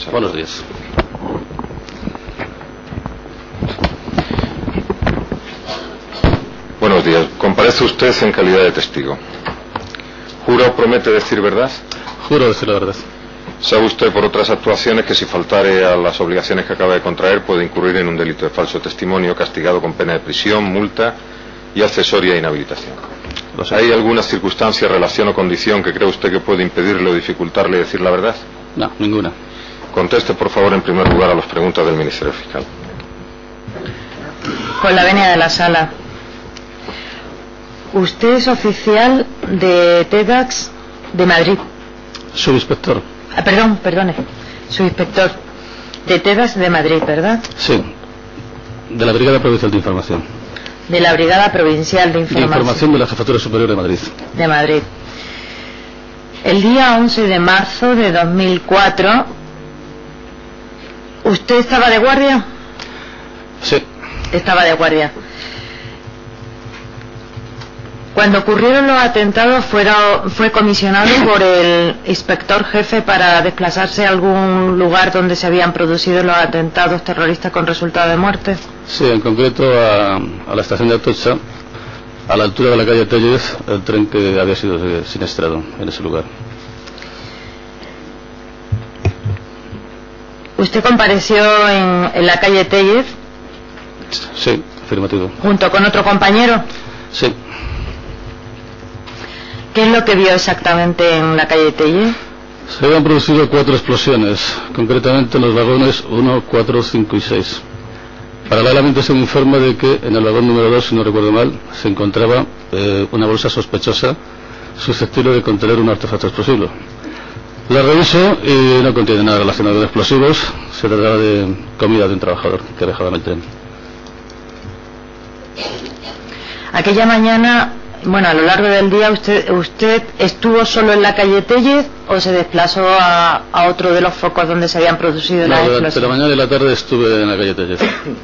Sala. Buenos días. Buenos días. Comparece usted en calidad de testigo. ¿Jura o promete decir verdad? Juro decir la verdad. ¿Sabe usted por otras actuaciones que si faltare a las obligaciones que acaba de contraer puede incurrir en un delito de falso testimonio castigado con pena de prisión, multa y accesoria inhabilitación? ¿Hay alguna circunstancia, relación o condición que cree usted que puede impedirle o dificultarle decir la verdad? No, ninguna. Conteste, por favor, en primer lugar a las preguntas del Ministerio Fiscal. Con la venia de la sala. Usted es oficial de TEDx de Madrid. Subinspector. Perdone. Subinspector de TEDx de Madrid, ¿verdad? Sí. De la Brigada Provincial de Información. De la Brigada Provincial de Información. De Información de la Jefatura Superior de Madrid. De Madrid. El día 11 de marzo de 2004, ¿usted estaba de guardia? Sí. Estaba de guardia. Cuando ocurrieron los atentados fue comisionado por el inspector jefe para desplazarse a algún lugar donde se habían producido los atentados terroristas con resultado de muerte. Sí, en concreto a la estación de Atocha, a la altura de la calle Tellez, el tren que había sido siniestrado en ese lugar. ¿Usted compareció en la calle Tellez? Sí, afirmativo. ¿Junto con otro compañero? Sí. ¿Qué es lo que vio exactamente en la calle Tellez? Se habían producido 4 explosiones, concretamente en los vagones 1, 4, 5 y 6. Paralelamente se me informa de que en el vagón número 2, si no recuerdo mal, se encontraba una bolsa sospechosa susceptible de contener un artefacto explosivo. La reviso y no contiene nada relacionado con explosivos. Se trataba de comida de un trabajador que viajaba en el tren. Aquella mañana, a lo largo del día, ¿usted estuvo solo en la calle Tellez o se desplazó a otro de los focos donde se habían producido las explosiones? Durante la mañana y la tarde estuve en la calle Tellez.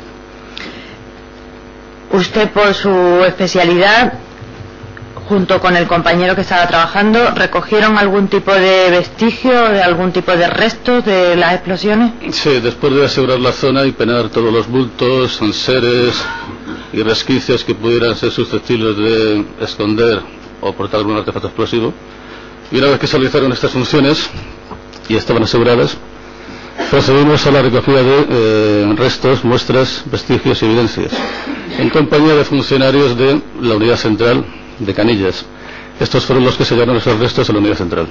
Usted, por su especialidad, junto con el compañero que estaba trabajando, ¿recogieron algún tipo de vestigio, de algún tipo de restos de las explosiones? Sí, después de asegurar la zona y penar todos los bultos, enseres y resquicios que pudieran ser susceptibles de esconder o portar algún artefacto explosivo, y una vez que se realizaron estas funciones y estaban aseguradas, procedimos a la recogida de restos, muestras, vestigios y evidencias, en compañía de funcionarios de la unidad central de Canillas. Estos fueron los que sellaron esos restos en la unidad central.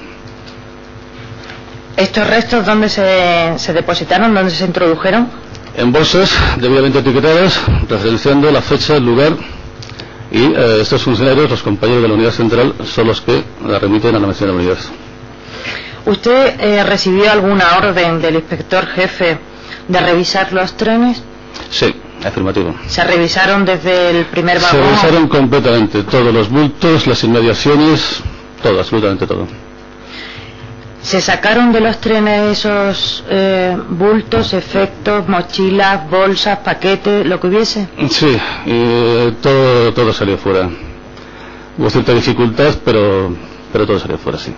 ¿Estos restos dónde se depositaron, dónde se introdujeron? En bolsas debidamente etiquetadas, referenciando la fecha, el lugar, y estos funcionarios, los compañeros de la unidad central, son los que la remiten a la mencionada unidad. ¿Usted recibió alguna orden del inspector jefe de revisar los trenes? Sí, afirmativo. ¿Se revisaron desde el primer vagón? Se revisaron completamente, todos los bultos, las inmediaciones, todo, absolutamente todo. ¿Se sacaron de los trenes esos bultos, efectos, mochilas, bolsas, paquetes, lo que hubiese? Sí, y todo salió fuera. Hubo cierta dificultad, pero todo salió fuera, sí.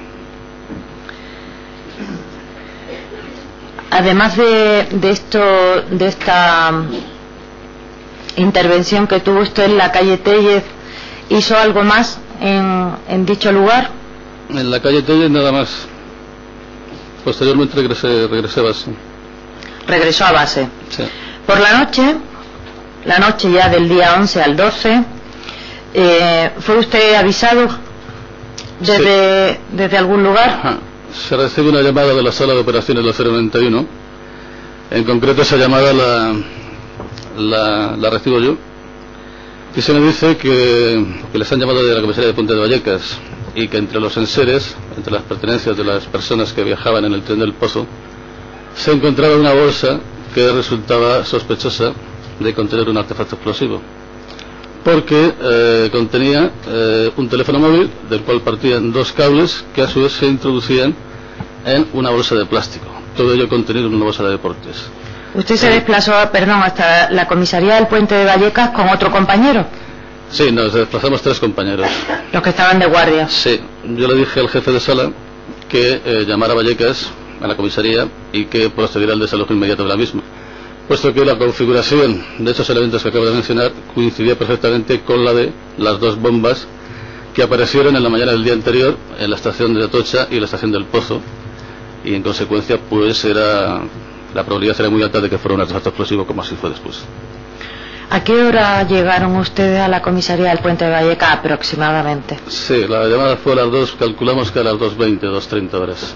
Además de esta intervención que tuvo usted en la calle Tellez, ¿hizo algo más en dicho lugar? En la calle Tellez nada más. Posteriormente regresé a base. Regresó a base. Sí. Por la noche ya del día 11 al 12, ¿fue usted avisado desde algún lugar? Ajá. Se recibe una llamada de la sala de operaciones de la 091. En concreto esa llamada la recibo yo, y se me dice que les han llamado de la comisaría de Puente de Vallecas y que entre los enseres, entre las pertenencias de las personas que viajaban en el tren del Pozo, se encontraba una bolsa que resultaba sospechosa de contener un artefacto explosivo, porque contenía un teléfono móvil del cual partían 2 cables que a su vez se introducían en una bolsa de plástico, todo ello contenido en una bolsa de deportes. ¿Usted se desplazó, hasta la comisaría del Puente de Vallecas con otro compañero? Sí, nos desplazamos 3 compañeros. ¿Los que estaban de guardia? Sí, yo le dije al jefe de sala que llamara a Vallecas a la comisaría y que procediera al desalojo inmediato de la misma, puesto que la configuración de esos elementos que acabo de mencionar coincidía perfectamente con la de las dos bombas que aparecieron en la mañana del día anterior en la estación de Atocha y la estación del Pozo, y en consecuencia pues la probabilidad era muy alta de que fuera un artefacto explosivo, como así fue después. ¿A qué hora llegaron ustedes a la comisaría del Puente de Valleca aproximadamente? Sí, la llamada fue a las 2, calculamos que a las 2:20, 2:30 horas.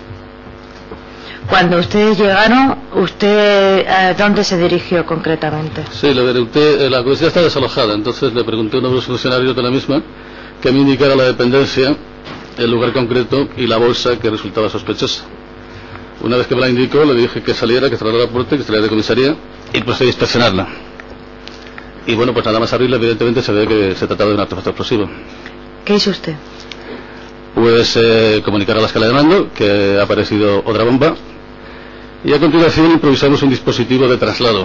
Cuando ustedes llegaron, ¿usted dónde se dirigió concretamente? Sí, le pregunté, la comisaría está desalojada, entonces le pregunté a uno de los funcionarios de la misma que me indicara la dependencia, el lugar concreto y la bolsa que resultaba sospechosa. Una vez que me la indicó, le dije que saliera, que cerrara la puerta, que saliera de comisaría y procedí a inspeccionarla. Y bueno, pues nada más abrirla, evidentemente se ve que se trataba de un artefacto explosivo. ¿Qué hizo usted? Pues comunicar a la escala de mando que ha aparecido otra bomba, y a continuación improvisamos un dispositivo de traslado,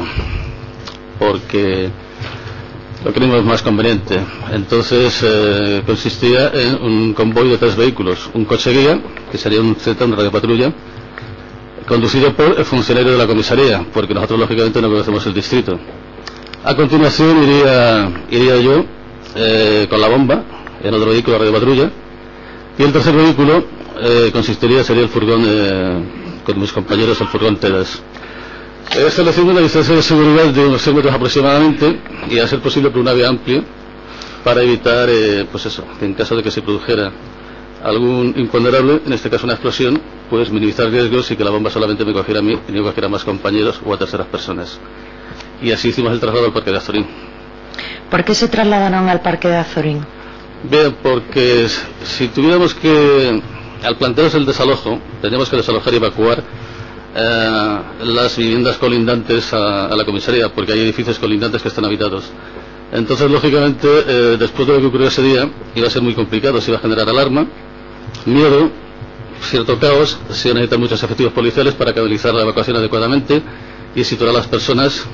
porque lo creímos más conveniente. Entonces consistía en un convoy de 3 vehículos, un coche guía, que sería un Z, una radiopatrulla, conducido por el funcionario de la comisaría, porque nosotros lógicamente no conocemos el distrito. A continuación iría yo con la bomba en otro vehículo de radiopatrulla, y el tercer vehículo sería el furgón con mis compañeros, el furgón Tedas, estableciendo una distancia de seguridad de unos 100 metros aproximadamente, y a ser posible por una vía amplia, para evitar pues eso, que en caso de que se produjera algún imponderable, en este caso una explosión, pues minimizar riesgos y que la bomba solamente me cogiera a mí y no cogiera a más compañeros o a terceras personas. Y así hicimos el traslado al Parque de Azorín. ¿Por qué se trasladaron al Parque de Azorín? Bien, porque si tuviéramos que, al plantearnos el desalojo, teníamos que desalojar y evacuar las viviendas colindantes a la comisaría, porque hay edificios colindantes que están habitados. Entonces, lógicamente, después de lo que ocurrió ese día, iba a ser muy complicado, se iba a generar alarma, miedo, cierto caos, se iban a necesitar muchos efectivos policiales para canalizar la evacuación adecuadamente y situar a las personas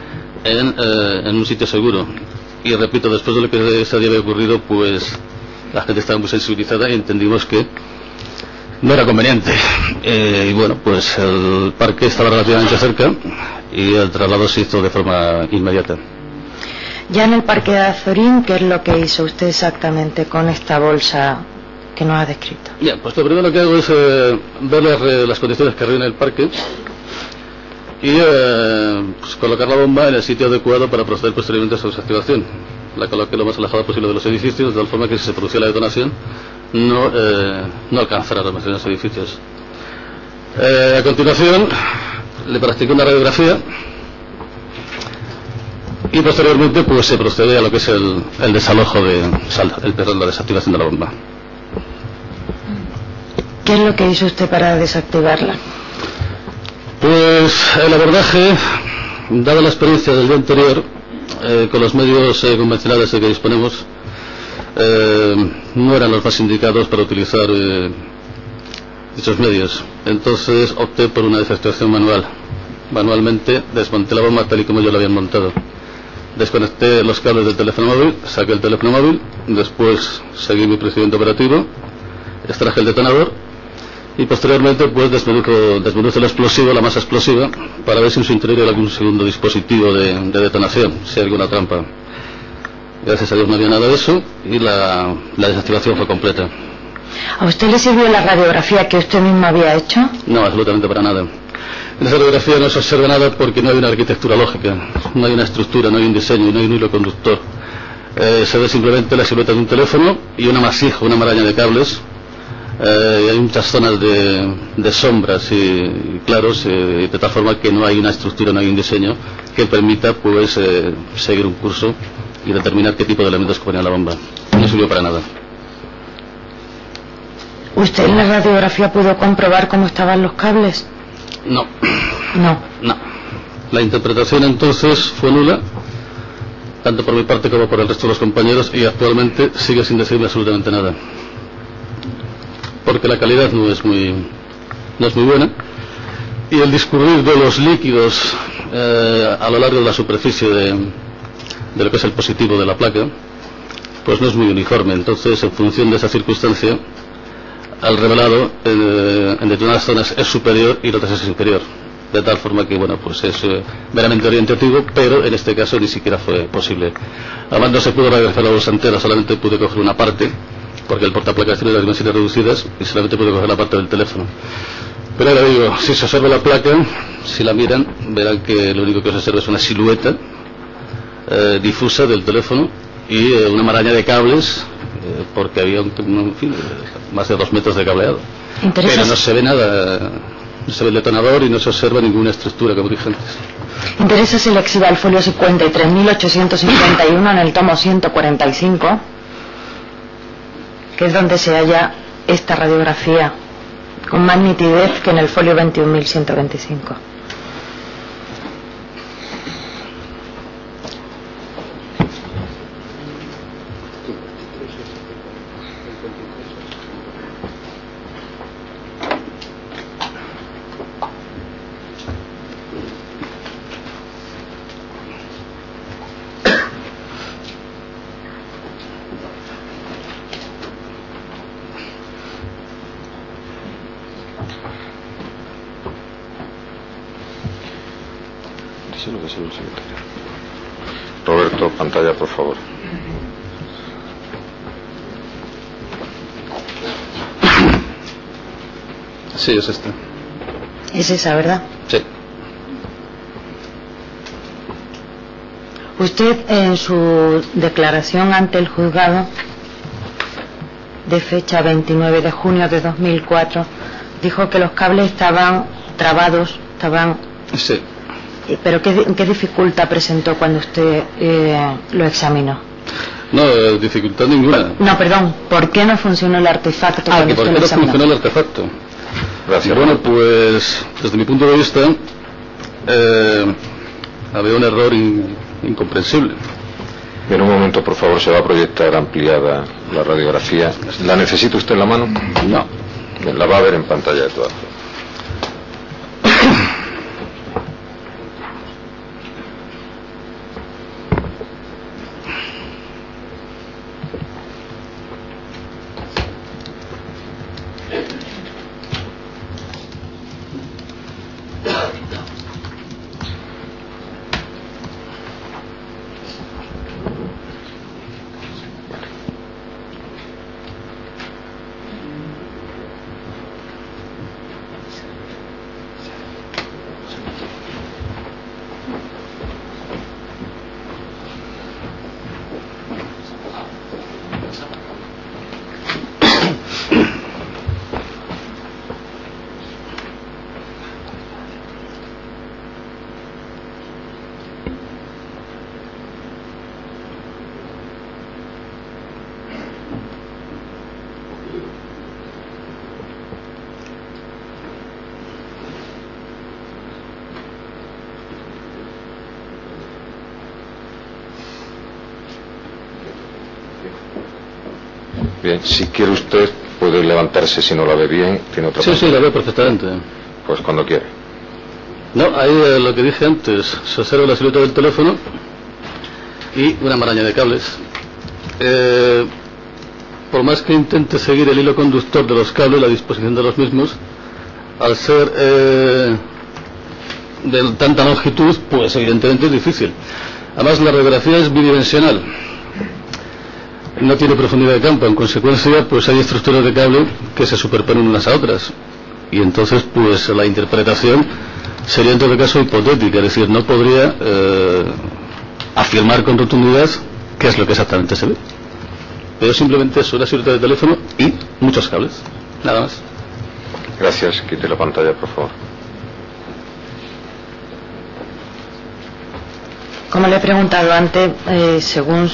en un sitio seguro. Y repito, después de lo que ese día había ocurrido, pues la gente estaba muy sensibilizada y entendimos que no era conveniente. Y bueno, pues el parque estaba relativamente cerca y el traslado se hizo de forma inmediata. Ya en el Parque de Azorín, ¿qué es lo que hizo usted exactamente con esta bolsa que nos ha descrito? Bien, pues lo primero que hago es ver las condiciones que reúne el parque y pues colocar la bomba en el sitio adecuado para proceder posteriormente a su desactivación. La coloqué lo más alejada posible de los edificios, de tal forma que si se producía la detonación no alcanzara a los mencionados edificios. A continuación le practiqué una radiografía y posteriormente pues se procede a lo que es el desalojo la desactivación de la bomba. ¿Qué es lo que hizo usted para desactivarla? Pues el abordaje, dada la experiencia del día anterior, con los medios convencionales de que disponemos, no eran los más indicados para utilizar dichos medios. Entonces opté por una desactivación manual. Manualmente desmonté la bomba tal y como yo la habían montado. Desconecté los cables del teléfono móvil, saqué el teléfono móvil, después seguí mi procedimiento operativo, extraje el detonador y posteriormente pues desmenuzco el explosivo, la masa explosiva, para ver si en su interior hay algún segundo dispositivo de detonación, si hay alguna trampa. Gracias a Dios no había nada de eso y la desactivación fue completa. ¿A usted le sirvió la radiografía que usted mismo había hecho? No, absolutamente para nada. En esa radiografía no se observa nada porque no hay una arquitectura lógica, no hay una estructura, no hay un diseño, no hay un hilo conductor. Se ve simplemente la silueta de un teléfono y un amasijo, una maraña de cables. Y hay muchas zonas de sombras y claros, de tal forma que no hay una estructura, no hay un diseño que permita pues seguir un curso y determinar qué tipo de elementos componía la bomba. No sirvió para nada. ¿Usted en la radiografía pudo comprobar cómo estaban los cables? No. No. La interpretación entonces fue nula, tanto por mi parte como por el resto de los compañeros, y actualmente sigue sin decirme absolutamente nada. Porque la calidad no es muy buena y el discurrir de los líquidos a lo largo de la superficie de lo que es el positivo de la placa pues no es muy uniforme. Entonces, en función de esa circunstancia, al revelado en determinadas zonas es superior y en otras es inferior, de tal forma que bueno, pues es meramente orientativo, pero en este caso ni siquiera fue posible. Además no se pudo radiografar la bolsa entera, solamente pude coger una parte, porque el portaplacas tiene las dimensiones reducidas y solamente pude coger la parte del teléfono. Pero ahora digo, si se observa la placa, si la miran, verán que lo único que se observa es una silueta difusa del teléfono y una maraña de cables, porque había en fin, más de 2 metros de cableado. Pero no se ve nada, no se ve el detonador y no se observa ninguna estructura, como dije antes. Interesa si le exhiba el folio 53.851 en el tomo 145, que es donde se halla esta radiografía con más nitidez que en el folio 21.125. Roberto, pantalla, por favor. Sí, es esta. Es esa, ¿verdad? Sí. Usted en su declaración ante el juzgado de fecha 29 de junio de 2004 dijo que los cables estaban trabados, Sí. ¿Pero qué dificultad presentó cuando usted lo examinó? No, dificultad ninguna. No, perdón, ¿por qué no funcionó el artefacto cuando ¿por usted qué lo no examinó? funcionó el artefacto? Gracias. Bueno, pues desde mi punto de vista había un error incomprensible. En un momento, por favor, se va a proyectar ampliada la radiografía. ¿La necesita usted en la mano? No. Bien, la va a ver en pantalla de todas formas. Bien, si quiere usted puede levantarse si no la ve bien. ¿Tiene otra Sí, la veo perfectamente. Pues cuando quiere. No, ahí lo que dije antes, se observa la silueta del teléfono y una maraña de cables. Por más que intente seguir el hilo conductor de los cables, la disposición de los mismos, al ser de tanta longitud, pues evidentemente es difícil. Además, la radiografía es bidimensional, no tiene profundidad de campo, en consecuencia pues hay estructuras de cable que se superponen unas a otras, y entonces pues la interpretación sería en todo caso hipotética, es decir, no podría afirmar con rotundidad qué es lo que exactamente se ve, pero simplemente es una silueta de teléfono y muchos cables, nada más. Gracias, quite la pantalla, por favor. Como le he preguntado antes, según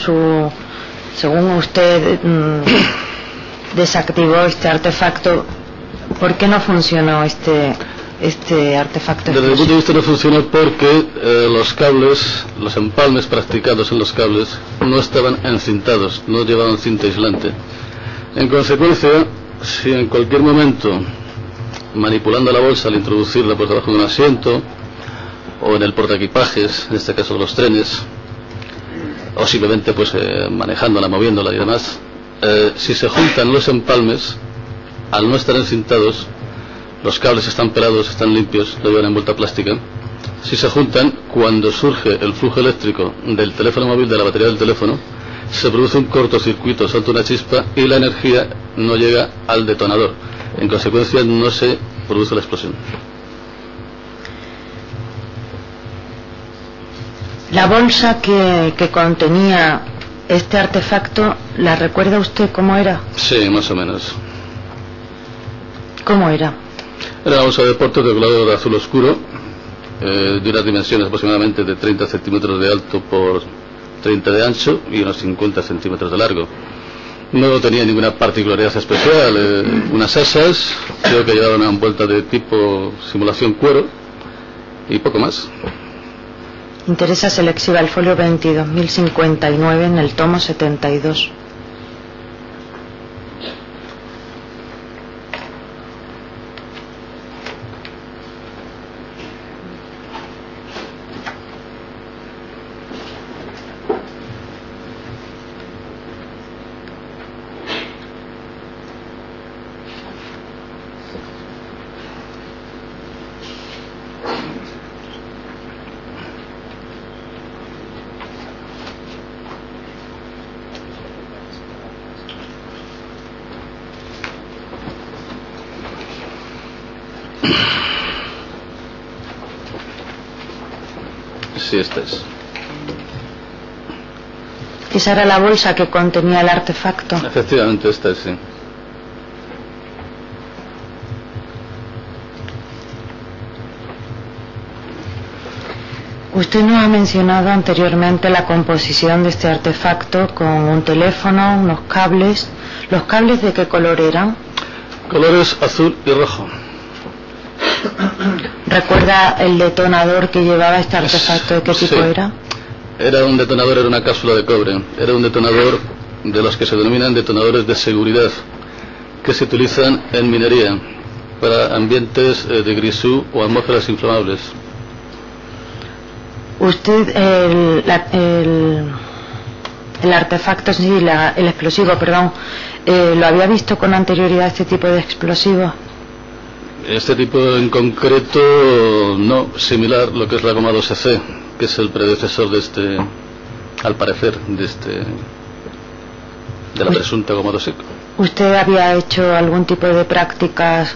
usted desactivó este artefacto, ¿por qué no funcionó este artefacto? Desde mi punto de vista no funcionó porque los cables, los empalmes practicados en los cables no estaban encintados, no llevaban cinta aislante. En consecuencia, si en cualquier momento, manipulando la bolsa al introducirla por debajo de un asiento o en el portaequipajes, en este caso de los trenes, o simplemente pues manejándola, moviéndola y demás, si se juntan los empalmes, al no estar encintados, los cables están pelados, están limpios, lo llevan en vuelta plástica. Si se juntan, cuando surge el flujo eléctrico del teléfono móvil, de la batería del teléfono, se produce un cortocircuito, salta una chispa y la energía no llega al detonador. En consecuencia, no se produce la explosión. La bolsa que contenía este artefacto, ¿la recuerda usted cómo era? Sí, más o menos. ¿Cómo era? Era una bolsa de deporte de color azul oscuro, de unas dimensiones aproximadamente de 30 centímetros de alto por 30 de ancho y unos 50 centímetros de largo. No tenía ninguna particularidad especial, unas asas, creo que llevaba una envuelta de tipo simulación cuero y poco más. Interesa se le exhiba el folio 22.059 en el tomo 72. Sí, esta es. ¿Esa era la bolsa que contenía el artefacto? Efectivamente, esta es, sí. Usted nos ha mencionado anteriormente la composición de este artefacto con un teléfono, unos cables. ¿Los cables de qué color eran? Colores azul y rojo. ¿Recuerda el detonador que llevaba este artefacto? ¿De qué tipo era? Era un detonador, era una cápsula de cobre. Era un detonador de los que se denominan detonadores de seguridad, que se utilizan en minería para ambientes de grisú o atmósferas inflamables. Usted, el artefacto, sí, el explosivo, perdón, ¿lo había visto con anterioridad, este tipo de explosivo? Este tipo en concreto no, similar lo que es la goma 2C, que es el predecesor de este, al parecer, de la presunta goma 2C. ¿Usted había hecho algún tipo de prácticas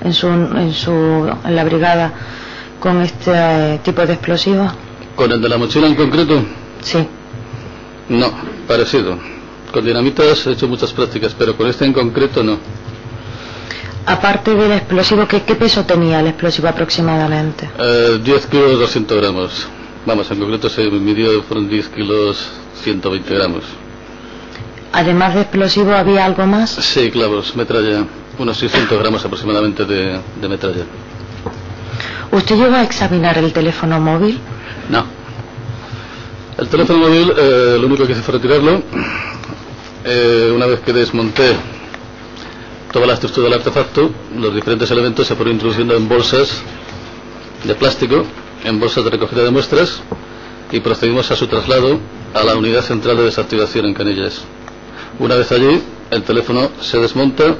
en la brigada con este tipo de explosivo? ¿Con el de la mochila en concreto? Sí. No, parecido. Con dinamitas he hecho muchas prácticas, pero con este en concreto no. Aparte del explosivo, ¿qué peso tenía el explosivo aproximadamente? 10 kilos 200 gramos. Vamos, en concreto se midió, fueron 10 kilos 120 gramos. Además de explosivo, ¿había algo más? Sí, clavos, metralla. Unos 600 gramos aproximadamente de metralla. ¿Usted llegó a examinar el teléfono móvil? No. El teléfono móvil, lo único que hice fue retirarlo. Una vez que desmonté toda la estructura del artefacto, los diferentes elementos se fueron introduciendo en bolsas de plástico, en bolsas de recogida de muestras, y procedimos a su traslado a la unidad central de desactivación en Canillas. Una vez allí, el teléfono se desmonta,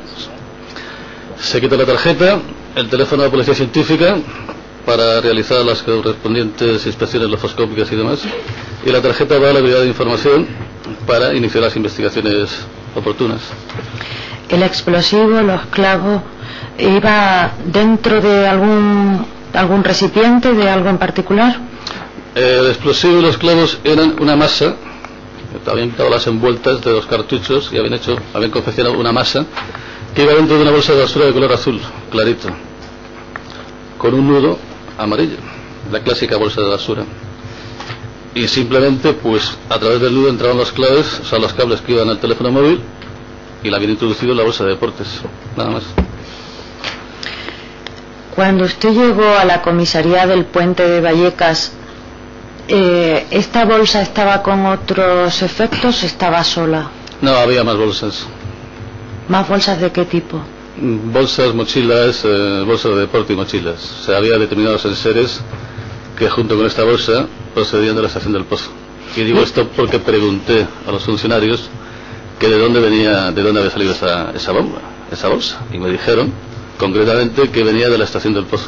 se quita la tarjeta, el teléfono de la policía científica para realizar las correspondientes inspecciones lofoscópicas y demás, y la tarjeta va a la brigada de información para iniciar las investigaciones oportunas. ¿El explosivo, los clavos, iba dentro de algún recipiente, de algo en particular? El explosivo y los clavos eran una masa. Habían quitado las envueltas de los cartuchos y habían confeccionado una masa que iba dentro de una bolsa de basura de color azul clarito, con un nudo amarillo, la clásica bolsa de basura. Y simplemente, pues, a través del nudo entraban los claves, o sea, los cables que iban al teléfono móvil, y la habían introducido en la bolsa de deportes, nada más. Cuando usted llegó a la comisaría del puente de Vallecas, ¿esta bolsa estaba con otros efectos o estaba sola? No, había más bolsas. ¿Más bolsas de qué tipo? Bolsas, mochilas, bolsas de deporte y mochilas. O sea, había determinados enseres que junto con esta bolsa procedían de la estación del Pozo. Y digo esto porque pregunté a los funcionarios que de dónde había salido esa bomba, esa bolsa, y me dijeron concretamente que venía de la estación del Pozo.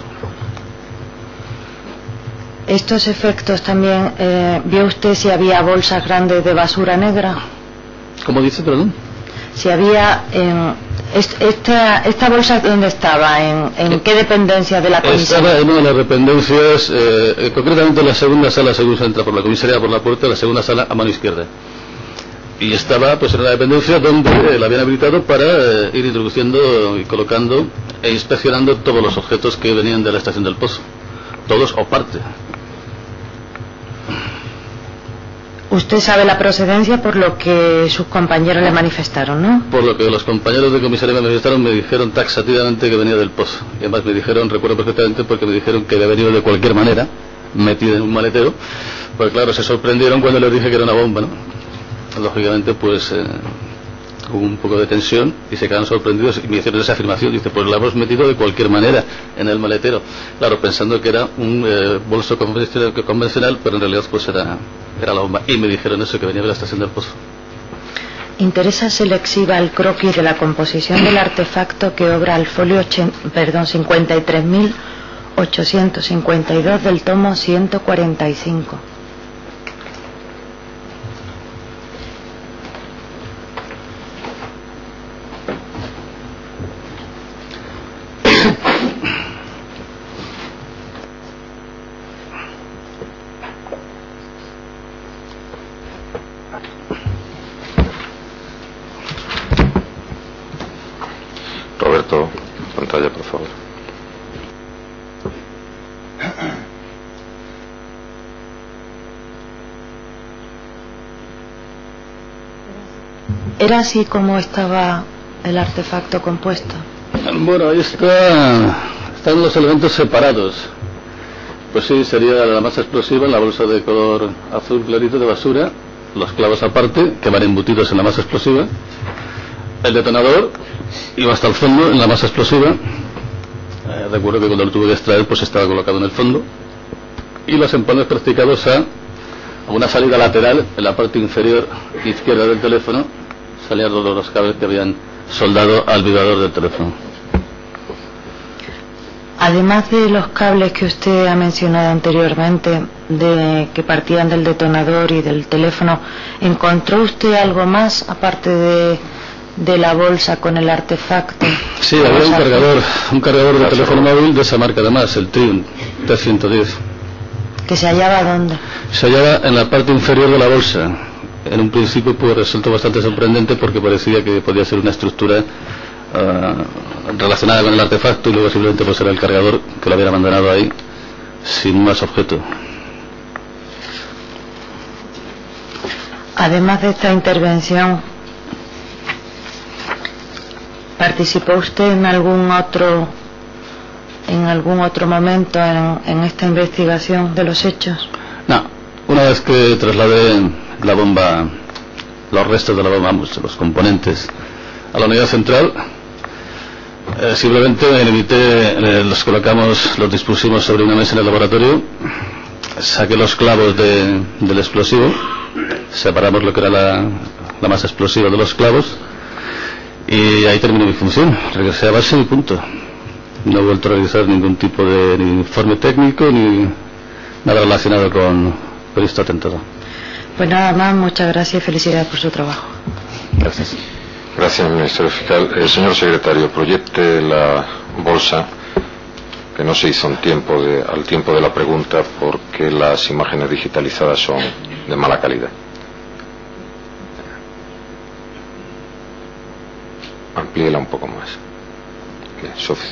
¿Estos efectos también vio usted si había bolsas grandes de basura negra? ¿Cómo dice, perdón? Si había... ¿Esta bolsa dónde estaba? ¿En qué dependencia de la comisaría? Estaba en una de las dependencias, concretamente en la segunda sala, según se entra por la comisaría por la puerta, la segunda sala a mano izquierda. Y estaba pues en una dependencia donde la habían habilitado para ir introduciendo y colocando e inspeccionando todos los objetos que venían de la estación del Pozo, todos o parte. Usted sabe la procedencia por lo que sus compañeros le manifestaron, ¿no? Por lo que los compañeros de comisaría me manifestaron, me dijeron taxativamente que venía del Pozo. Y además me dijeron, recuerdo perfectamente, porque me dijeron que había venido de cualquier manera, metido en un maletero. Pues claro, se sorprendieron cuando les dije que era una bomba, ¿no? Lógicamente, pues hubo un poco de tensión y se quedaron sorprendidos y me hicieron esa afirmación. Dice, pues la hemos metido de cualquier manera en el maletero. Claro, pensando que era un bolso convencional, pero en realidad pues era la bomba. Y me dijeron eso, que venía de la estación del Pozo. Interesa se le exhiba el croquis de la composición del artefacto que obra al folio 53.852 del tomo 145. Roberto, pantalla, por favor. ¿Era así como estaba el artefacto compuesto? Bueno, ahí están los elementos separados. Pues sí, sería la masa explosiva, la bolsa de color azul clarito de basura, los clavos aparte, que van embutidos en la masa explosiva, el detonador iba hasta el fondo en la masa explosiva. Recuerdo que cuando lo tuve que extraer pues estaba colocado en el fondo, y los empanes practicados a una salida lateral en la parte inferior izquierda del teléfono. Salían todos los cables que habían soldado al vibrador del teléfono. Además de los cables que usted ha mencionado anteriormente, que partían del detonador y del teléfono, ¿encontró usted algo más aparte de la bolsa con el artefacto? Sí, había un cargador de teléfono móvil de esa marca además, el Triumph T110. ¿Que se hallaba dónde? Se hallaba en la parte inferior de la bolsa. En un principio pues resultó bastante sorprendente porque parecía que podía ser una estructura relacionada con el artefacto, y luego simplemente pues era el cargador que lo habían abandonado ahí sin más objeto. Además de esta intervención, ¿participó usted en algún otro momento en esta investigación de los hechos? No, una vez que trasladé la bomba, los restos de la bomba, los componentes, a la unidad central, simplemente los colocamos, los dispusimos sobre una mesa en el laboratorio, saqué los clavos del explosivo, separamos lo que era la masa explosiva de los clavos, y ahí terminó mi función. Regresé a base y punto. No he vuelto a realizar ningún tipo de informe técnico ni nada relacionado con este atentado. Pues nada más, muchas gracias y felicidades por su trabajo. Gracias. Gracias, Ministerio Fiscal. Señor Secretario, proyecte la bolsa, que no se hizo al tiempo de la pregunta porque las imágenes digitalizadas son de mala calidad. Amplíela un poco más. Bien, suficiente.